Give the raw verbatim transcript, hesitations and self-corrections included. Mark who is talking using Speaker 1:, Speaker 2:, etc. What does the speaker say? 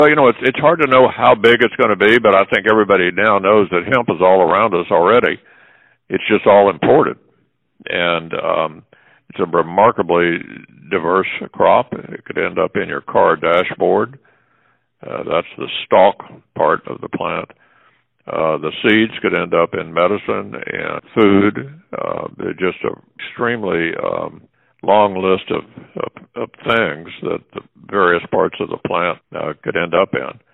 Speaker 1: Well, you know, it's it's hard to know how big it's going to be, but I think everybody now knows that hemp is all around us already. It's just all imported, and um, it's a remarkably diverse crop. It could end up in your car dashboard. Uh, that's the stalk part of the plant. Uh, the seeds could end up in medicine and food. Uh, they're just an extremely um, long list of, of, of things that the various parts of the plant uh, could end up in.